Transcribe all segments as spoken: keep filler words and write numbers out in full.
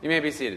You may be seated.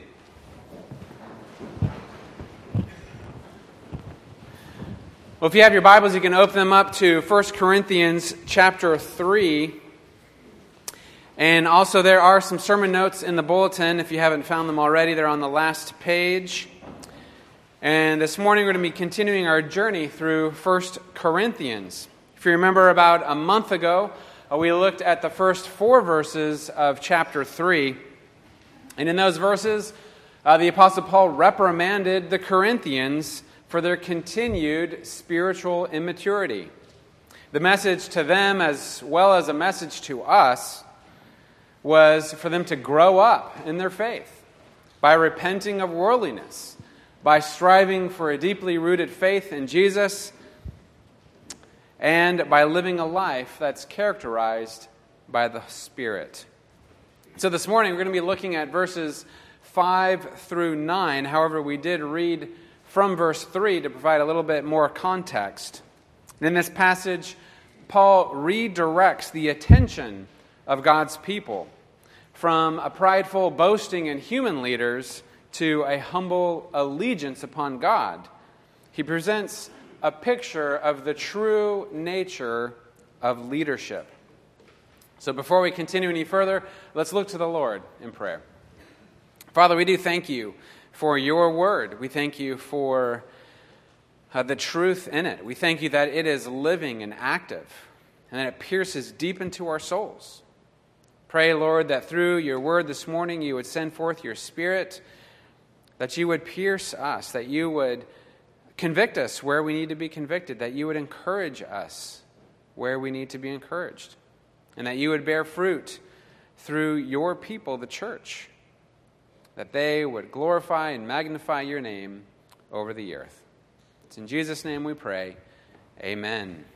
Well, if you have your Bibles, you can open them up to First Corinthians chapter three. And also there are some sermon notes in the bulletin. If you haven't found them already, they're on the last page. And this morning we're going to be continuing our journey through First Corinthians. If you remember, about a month ago, uh, we looked at the first four verses of chapter three. And in those verses, uh, the Apostle Paul reprimanded the Corinthians for their continued spiritual immaturity. The message to them, as well as a message to us, was for them to grow up in their faith by repenting of worldliness, by striving for a deeply rooted faith in Jesus, and by living a life that's characterized by the Spirit. So this morning we're going to be looking at verses five through nine. However, we did read from verse three to provide a little bit more context. In this passage, Paul redirects the attention of God's people from a prideful boasting in human leaders to a humble allegiance upon God. He presents a picture of the true nature of leadership. So before we continue any further, let's look to the Lord in prayer. Father, we do thank you for your word. We thank you for uh, the truth in it. We thank you that it is living and active, and that it pierces deep into our souls. Pray, Lord, that through your word this morning you would send forth your Spirit, that you would pierce us, that you would convict us where we need to be convicted, that you would encourage us where we need to be encouraged, and that you would bear fruit through your people, the church, that they would glorify and magnify your name over the earth. It's in Jesus' name we pray. Amen.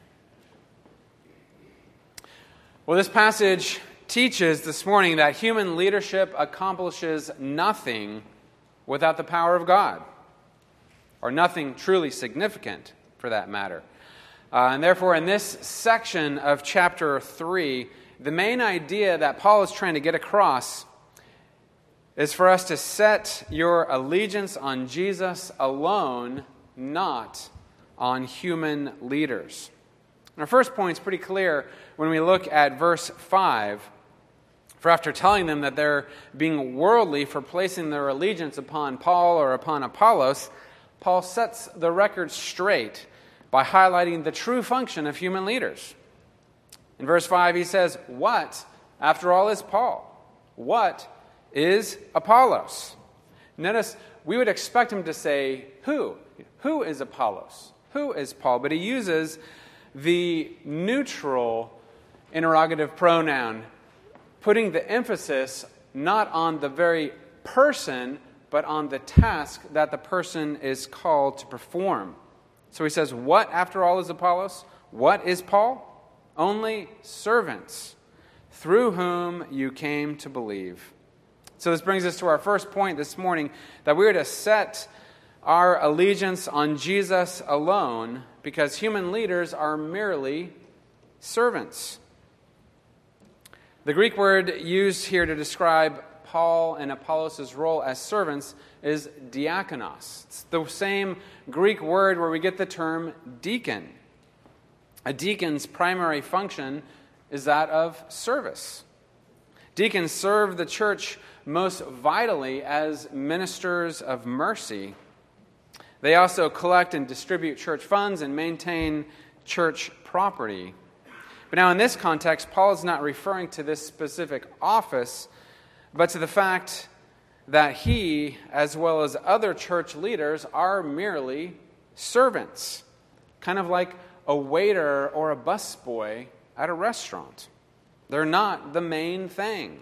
Well, this passage teaches this morning that human leadership accomplishes nothing without the power of God, or nothing truly significant for that matter. Uh, and therefore, in this section of chapter three, the main idea that Paul is trying to get across is for us to set your allegiance on Jesus alone, not on human leaders. And our first point is pretty clear when we look at verse five. For after telling them that they're being worldly for placing their allegiance upon Paul or upon Apollos, Paul sets the record straight by highlighting the true function of human leaders. In verse five, he says, "What, after all, is Paul? What is Apollos?" Notice, we would expect him to say, who? Who is Apollos? Who is Paul? But he uses the neutral interrogative pronoun, putting the emphasis not on the very person, but on the task that the person is called to perform. So he says, what, after all, is Apollos? What is Paul? Only servants, through whom you came to believe. So this brings us to our first point this morning, that we are to set our allegiance on Jesus alone, because human leaders are merely servants. The Greek word used here to describe Paul and Apollos' role as servants is diakonos. It's the same Greek word where we get the term deacon. A deacon's primary function is that of service. Deacons serve the church most vitally as ministers of mercy. They also collect and distribute church funds and maintain church property. But now in this context, Paul is not referring to this specific office, but to the fact that he, as well as other church leaders, are merely servants, kind of like a waiter or a busboy at a restaurant. They're not the main thing.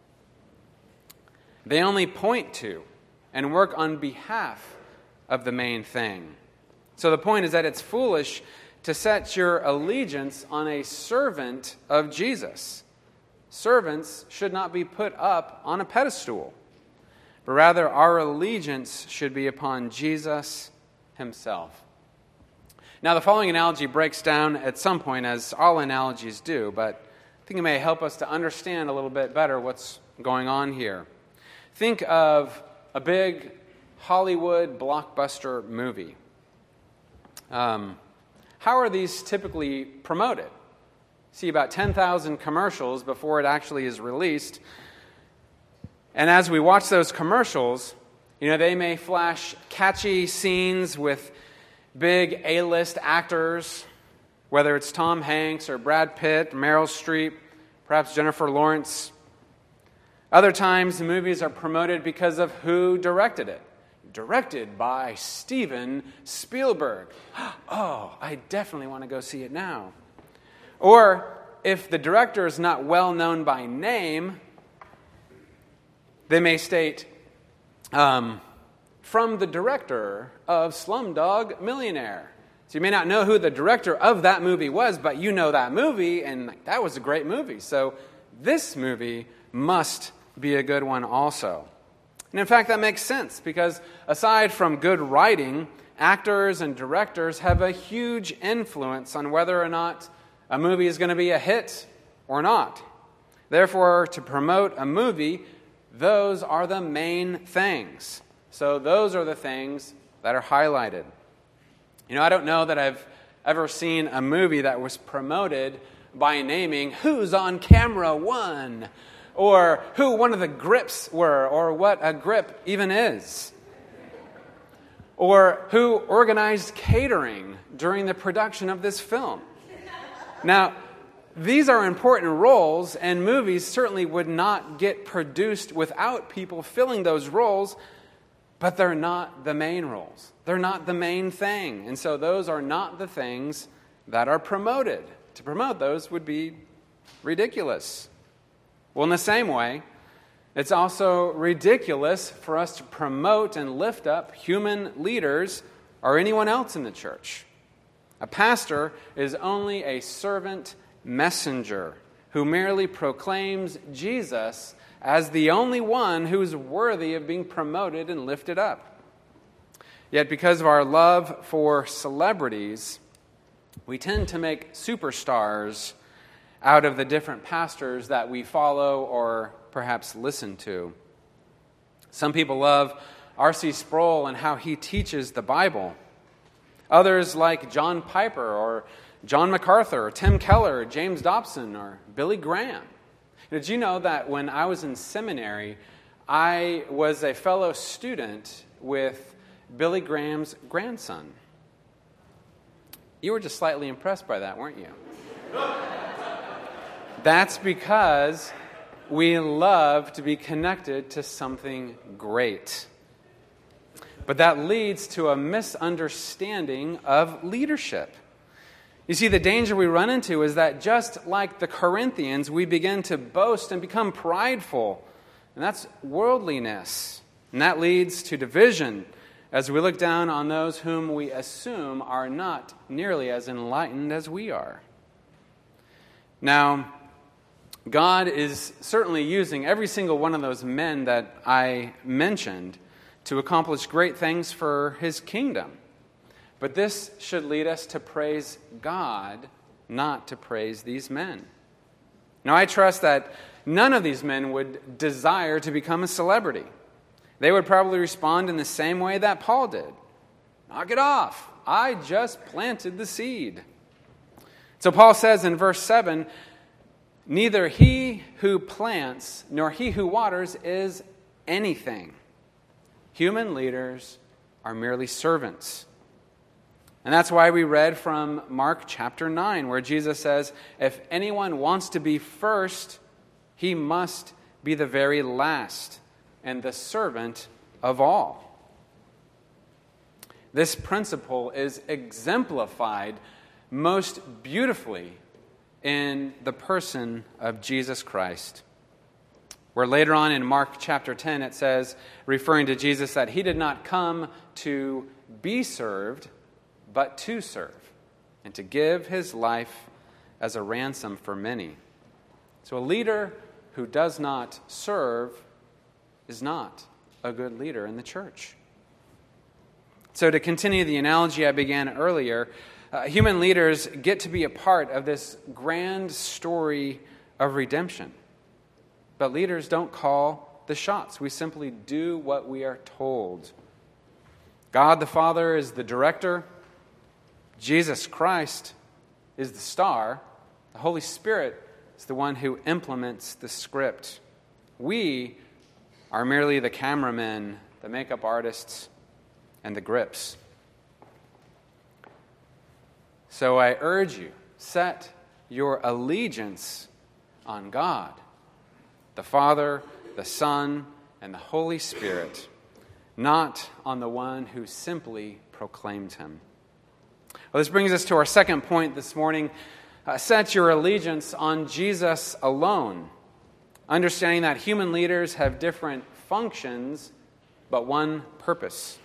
They only point to and work on behalf of the main thing. So the point is that it's foolish to set your allegiance on a servant of Jesus. Servants should not be put up on a pedestal, but rather our allegiance should be upon Jesus himself. Now, the following analogy breaks down at some point, as all analogies do, but I think it may help us to understand a little bit better what's going on here. Think of a big Hollywood blockbuster movie. Um, how are these typically promoted? See about ten thousand commercials before it actually is released. And as we watch those commercials, you know, they may flash catchy scenes with big A-list actors, whether it's Tom Hanks or Brad Pitt, Meryl Streep, perhaps Jennifer Lawrence. Other times, the movies are promoted because of who directed it. Directed by Steven Spielberg. Oh, I definitely want to go see it now. Or, if the director is not well known by name, they may state, um, from the director of Slumdog Millionaire. So you may not know who the director of that movie was, but you know that movie, and that was a great movie. So this movie must be a good one also. And in fact, that makes sense, because aside from good writing, actors and directors have a huge influence on whether or not a movie is going to be a hit or not. Therefore, to promote a movie, those are the main things. So those are the things that are highlighted. You know, I don't know that I've ever seen a movie that was promoted by naming who's on camera one, or who one of the grips were, or what a grip even is, or who organized catering during the production of this film. Now, these are important roles, and movies certainly would not get produced without people filling those roles, but they're not the main roles. They're not the main thing. And so those are not the things that are promoted. To promote those would be ridiculous. Well, in the same way, it's also ridiculous for us to promote and lift up human leaders or anyone else in the church. A pastor is only a servant messenger who merely proclaims Jesus as the only one who is worthy of being promoted and lifted up. Yet because of our love for celebrities, we tend to make superstars out of the different pastors that we follow or perhaps listen to. Some people love R C Sproul and how he teaches the Bible. Others like John Piper or John MacArthur or Tim Keller or James Dobson or Billy Graham. Did you know that when I was in seminary, I was a fellow student with Billy Graham's grandson? You were just slightly impressed by that, weren't you? That's because we love to be connected to something great. But that leads to a misunderstanding of leadership. You see, the danger we run into is that just like the Corinthians, we begin to boast and become prideful. And that's worldliness. And that leads to division as we look down on those whom we assume are not nearly as enlightened as we are. Now, God is certainly using every single one of those men that I mentioned to accomplish great things for His kingdom. But this should lead us to praise God, not to praise these men. Now, I trust that none of these men would desire to become a celebrity. They would probably respond in the same way that Paul did. Knock it off. I just planted the seed. So Paul says in verse seven, neither he who plants nor he who waters is anything. Human leaders are merely servants. And that's why we read from Mark chapter nine, where Jesus says, if anyone wants to be first, he must be the very last and the servant of all. This principle is exemplified most beautifully in the person of Jesus Christ, where later on in Mark chapter ten it says, referring to Jesus, that he did not come to be served, but to serve, and to give his life as a ransom for many. So a leader who does not serve is not a good leader in the church. So to continue the analogy I began earlier, uh, human leaders get to be a part of this grand story of redemption. But leaders don't call the shots. We simply do what we are told. God the Father is the director. Jesus Christ is the star. The Holy Spirit is the one who implements the script. We are merely the cameramen, the makeup artists, and the grips. So I urge you, set your allegiance on God, the Father, the Son, and the Holy Spirit, not on the one who simply proclaimed him. Well, this brings us to our second point this morning. Uh, set your allegiance on Jesus alone, understanding that human leaders have different functions, but one purpose.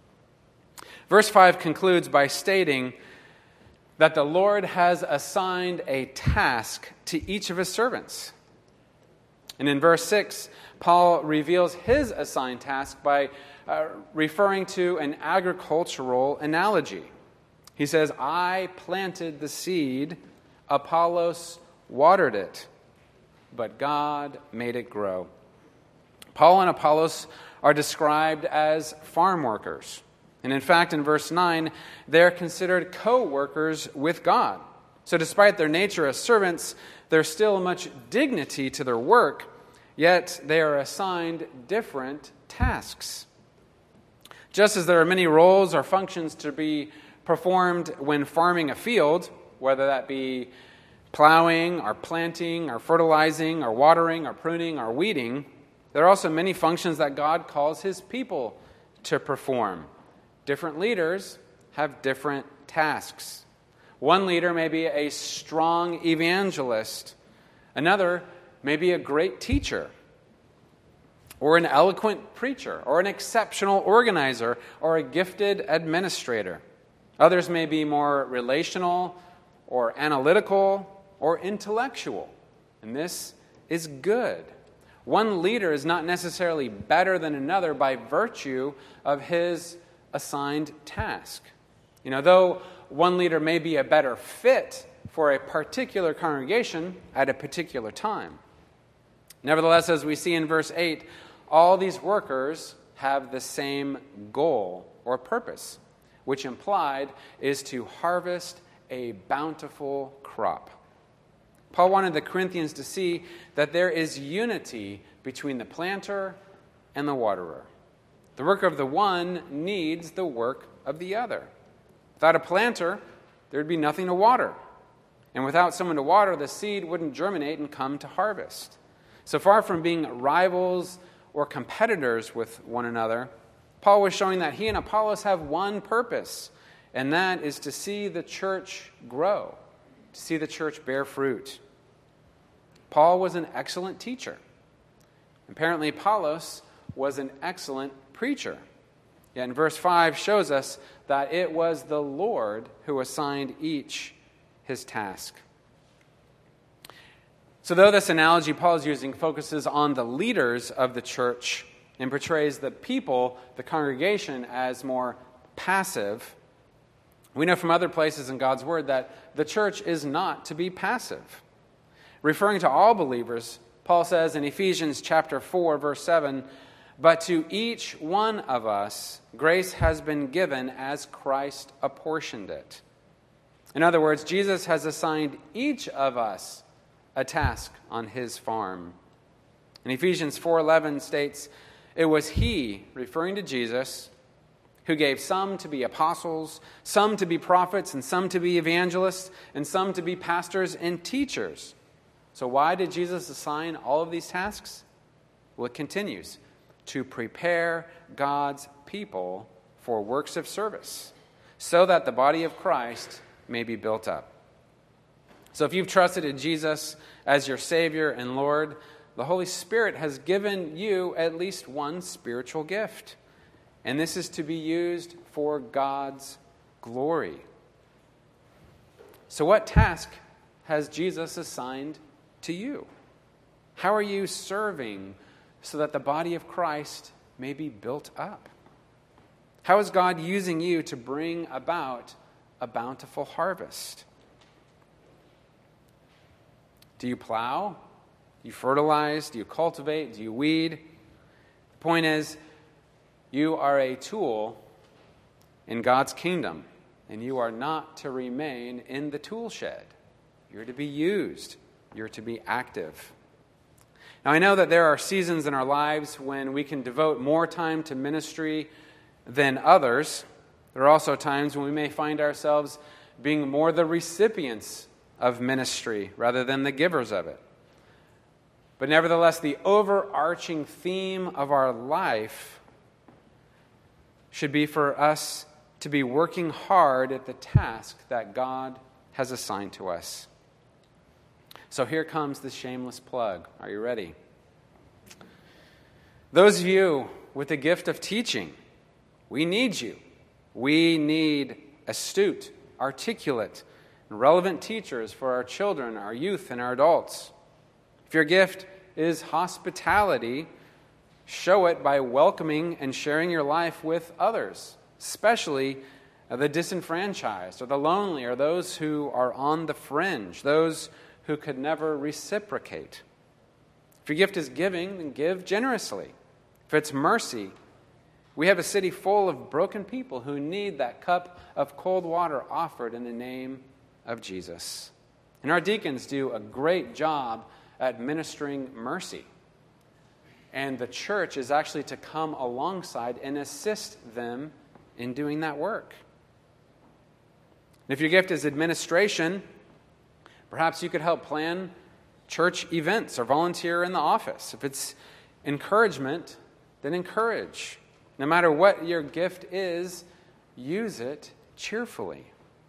Verse five concludes by stating that the Lord has assigned a task to each of his servants. And in verse six, Paul reveals his assigned task by uh, referring to an agricultural analogy. He says, I planted the seed, Apollos watered it, but God made it grow. Paul and Apollos are described as farm workers. And in fact, in verse nine, they're considered co-workers with God. So despite their nature as servants, there's still much dignity to their work, yet they are assigned different tasks. Just as there are many roles or functions to be performed when farming a field, whether that be plowing or planting or fertilizing or watering or pruning or weeding, there are also many functions that God calls his people to perform. Different leaders have different tasks. One leader may be a strong evangelist. Another may be a great teacher, or an eloquent preacher, or an exceptional organizer, or a gifted administrator. Others may be more relational, or analytical, or intellectual. And this is good. One leader is not necessarily better than another by virtue of his assigned task. You know, though one leader may be a better fit for a particular congregation at a particular time. Nevertheless, as we see in verse eight, all these workers have the same goal or purpose, which implied is to harvest a bountiful crop. Paul wanted the Corinthians to see that there is unity between the planter and the waterer. The work of the one needs the work of the other. Without a planter, there would be nothing to water. And without someone to water, the seed wouldn't germinate and come to harvest. So far from being rivals or competitors with one another, Paul was showing that he and Apollos have one purpose, and that is to see the church grow, to see the church bear fruit. Paul was an excellent teacher. Apparently, Apollos was an excellent preacher. Yet in verse five shows us that it was the Lord who assigned each his task. So though this analogy Paul is using focuses on the leaders of the church and portrays the people, the congregation, as more passive, we know from other places in God's Word that the church is not to be passive. Referring to all believers, Paul says in Ephesians chapter four, verse seven, but to each one of us grace has been given as Christ apportioned it. In other words, Jesus has assigned each of us a task on his farm. And Ephesians four eleven states, it was he, referring to Jesus, who gave some to be apostles, some to be prophets, and some to be evangelists, and some to be pastors and teachers. So why did Jesus assign all of these tasks? Well, it continues. To prepare God's people for works of service, so that the body of Christ may be built up. So if you've trusted in Jesus as your Savior and Lord, the Holy Spirit has given you at least one spiritual gift. And this is to be used for God's glory. So what task has Jesus assigned to you? How are you serving so that the body of Christ may be built up? How is God using you to bring about a bountiful harvest? Do you plow? Do you fertilize? Do you cultivate? Do you weed? The point is, you are a tool in God's kingdom, and you are not to remain in the tool shed. You're to be used. You're to be active. Now, I know that there are seasons in our lives when we can devote more time to ministry than others. There are also times when we may find ourselves being more the recipients of ministry rather than the givers of it. But nevertheless, the overarching theme of our life should be for us to be working hard at the task that God has assigned to us. So here comes the shameless plug. Are you ready? Those of you with the gift of teaching, we need you. We need astute, articulate, and relevant teachers for our children, our youth, and our adults. If your gift is hospitality, show it by welcoming and sharing your life with others, especially the disenfranchised or the lonely or those who are on the fringe, those who could never reciprocate. If your gift is giving, then give generously. If it's mercy, we have a city full of broken people who need that cup of cold water offered in the name of Jesus. And our deacons do a great job at ministering mercy. And the church is actually to come alongside and assist them in doing that work. And if your gift is administration, perhaps you could help plan church events or volunteer in the office. If it's encouragement, then encourage. No matter what your gift is, use it cheerfully.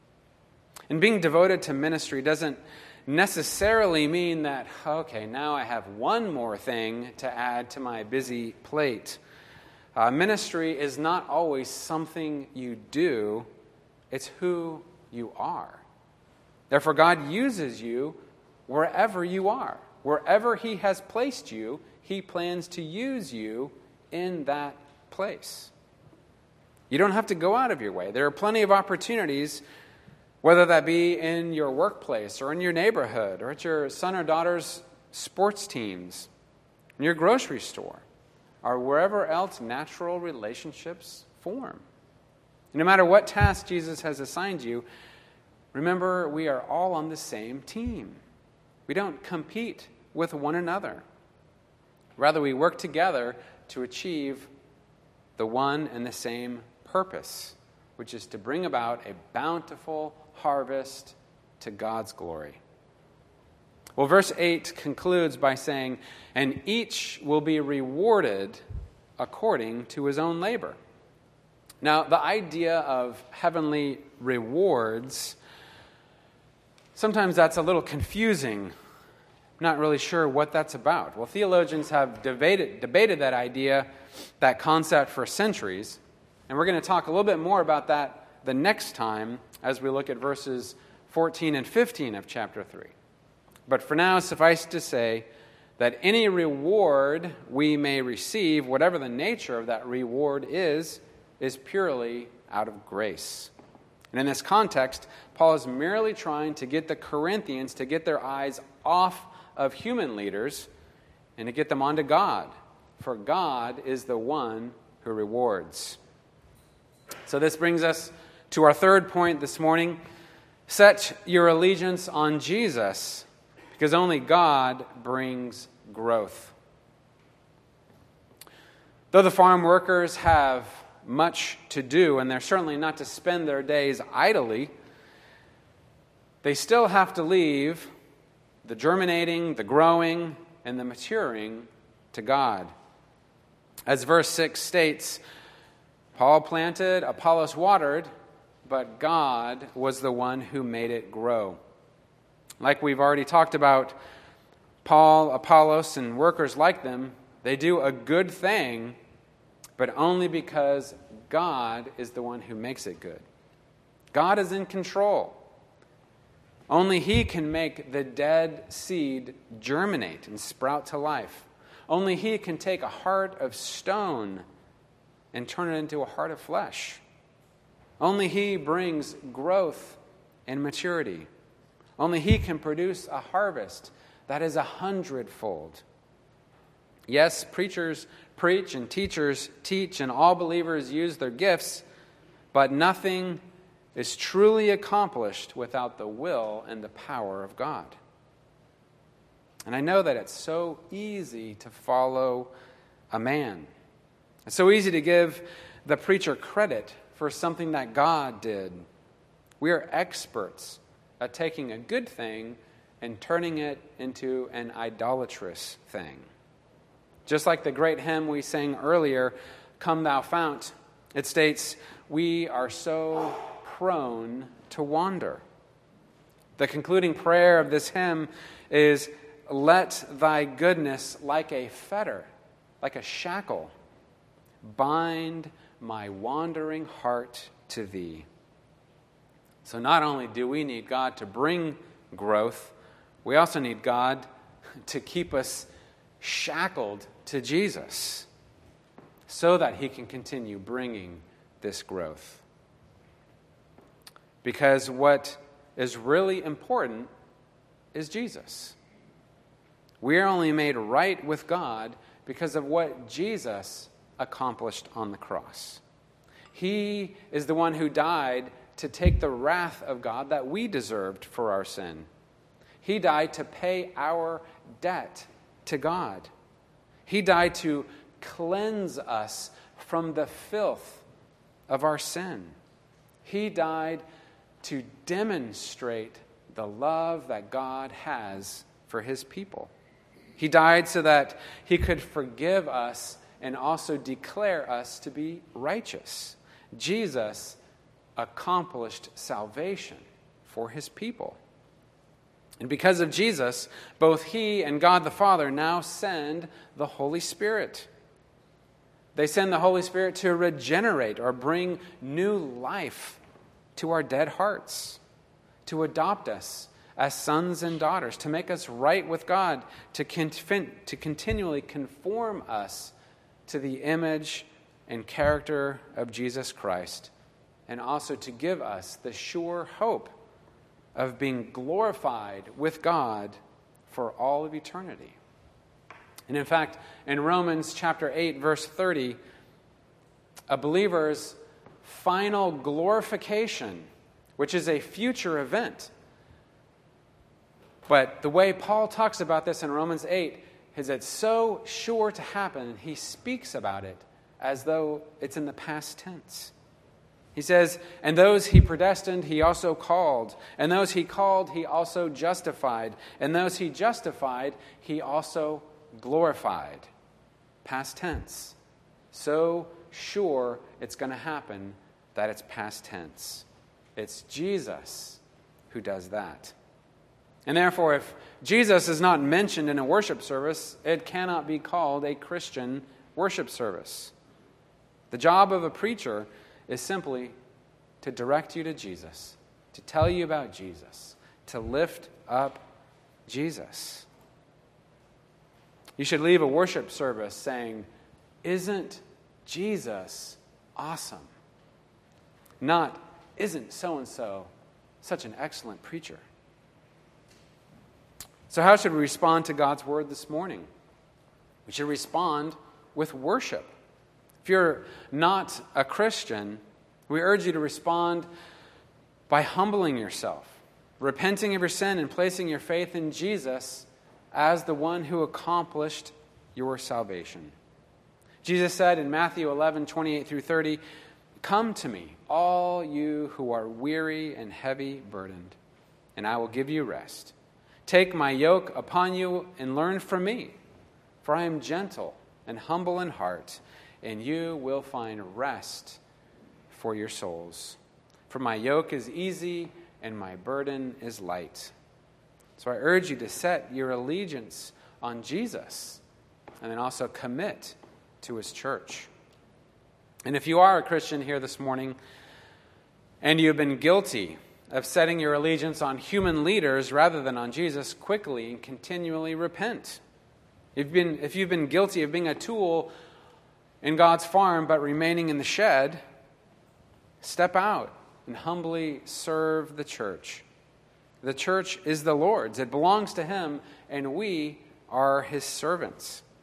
And being devoted to ministry doesn't necessarily mean that, okay, now I have one more thing to add to my busy plate. Uh, ministry is not always something you do, it's who you are. Therefore, God uses you wherever you are. Wherever He has placed you, He plans to use you in that place. You don't have to go out of your way. There are plenty of opportunities, whether that be in your workplace or in your neighborhood or at your son or daughter's sports teams, in your grocery store, or wherever else natural relationships form. No matter what task Jesus has assigned you, remember, we are all on the same team. We don't compete with one another. Rather, we work together to achieve the one and the same purpose, which is to bring about a bountiful harvest to God's glory. Well, verse eight concludes by saying, "And each will be rewarded according to his own labor." Now, the idea of heavenly rewards, sometimes that's a little confusing. I'm not really sure what that's about. Well, theologians have debated, debated that idea, that concept for centuries, and we're going to talk a little bit more about that the next time as we look at verses fourteen and fifteen of chapter three. But for now, suffice to say that any reward we may receive, whatever the nature of that reward is, is purely out of grace. And in this context, Paul is merely trying to get the Corinthians to get their eyes off of human leaders and to get them onto God. For God is the one who rewards. So this brings us to our third point this morning. Set your allegiance on Jesus, because only God brings growth. Though the farm workers have much to do, and they're certainly not to spend their days idly, they still have to leave the germinating, the growing, and the maturing to God. As verse six states, Paul planted, Apollos watered, but God was the one who made it grow. Like we've already talked about, Paul, Apollos, and workers like them, they do a good thing, but only because God is the one who makes it good. God is in control. Only He can make the dead seed germinate and sprout to life. Only He can take a heart of stone and turn it into a heart of flesh. Only He brings growth and maturity. Only He can produce a harvest that is a hundredfold. Yes, preachers preach and teachers teach, and all believers use their gifts, but nothing is truly accomplished without the will and the power of God. And I know that it's so easy to follow a man. It's so easy to give the preacher credit for something that God did. We are experts at taking a good thing and turning it into an idolatrous thing. Just like the great hymn we sang earlier, Come Thou Fount, it states, we are so prone to wander. The concluding prayer of this hymn is, let thy goodness like a fetter, like a shackle, bind my wandering heart to thee. So not only do we need God to bring growth, we also need God to keep us shackled to Jesus so that he can continue bringing this growth. Because what is really important is Jesus. We are only made right with God because of what Jesus accomplished on the cross. He is the one who died to take the wrath of God that we deserved for our sin. He died to pay our debt to God. He died to cleanse us from the filth of our sin. He died to demonstrate the love that God has for his people. He died so that he could forgive us and also declare us to be righteous. Jesus accomplished salvation for his people. And because of Jesus, both he and God the Father now send the Holy Spirit. They send the Holy Spirit to regenerate or bring new life to our dead hearts, to adopt us as sons and daughters, to make us right with God, to, con- to continually conform us to the image and character of Jesus Christ, and also to give us the sure hope of being glorified with God for all of eternity. And in fact, in Romans chapter eight, verse thirty, a believer's final glorification, which is a future event. But the way Paul talks about this in Romans eight is it's so sure to happen, he speaks about it as though it's in the past tense. He says, and those he predestined, he also called. And those he called, he also justified. And those he justified, he also glorified. Past tense. So sure it's going to happen that it's past tense. It's Jesus who does that. And therefore, if Jesus is not mentioned in a worship service, it cannot be called a Christian worship service. The job of a preacher is simply to direct you to Jesus, to tell you about Jesus, to lift up Jesus. You should leave a worship service saying, isn't Jesus awesome? Not, isn't so-and-so such an excellent preacher? So how should we respond to God's word this morning? We should respond with worship. If you're not a Christian, we urge you to respond by humbling yourself, repenting of your sin, and placing your faith in Jesus as the one who accomplished your salvation. Jesus said in Matthew eleven, twenty-eight through thirty, come to me, all you who are weary and heavy burdened, and I will give you rest. Take my yoke upon you and learn from me, for I am gentle and humble in heart, and you will find rest for your souls. For my yoke is easy and my burden is light. So I urge you to set your allegiance on Jesus and then also commit to his church. And if you are a Christian here this morning and you've been guilty of setting your allegiance on human leaders rather than on Jesus, quickly and continually repent. If you've been, if you've been guilty of being a tool in God's farm but remaining in the shed, step out and humbly serve the church. The church is the Lord's. It belongs to him, and we are his servants.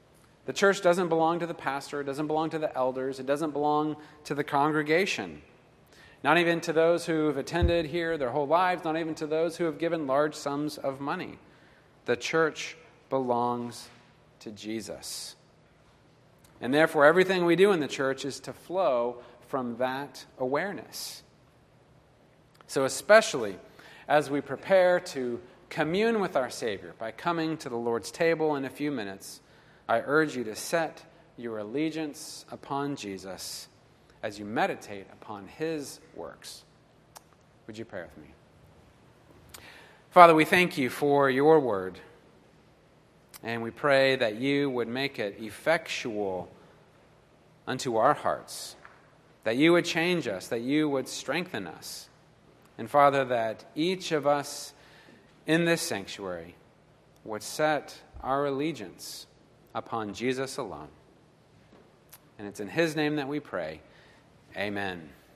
The church doesn't belong to the pastor. It doesn't belong to the elders. It doesn't belong to the congregation. Not even to those who have attended here their whole lives. Not even to those who have given large sums of money. The church belongs to Jesus. And therefore, everything we do in the church is to flow from that awareness. So especially as we prepare to commune with our Savior by coming to the Lord's table in a few minutes, I urge you to set your allegiance upon Jesus as you meditate upon his works. Would you pray with me? Father, we thank you for your word, and we pray that you would make it effectual unto our hearts, that you would change us, that you would strengthen us, and Father, that each of us in this sanctuary would set our allegiance upon Jesus alone. And it's in his name that we pray. Amen.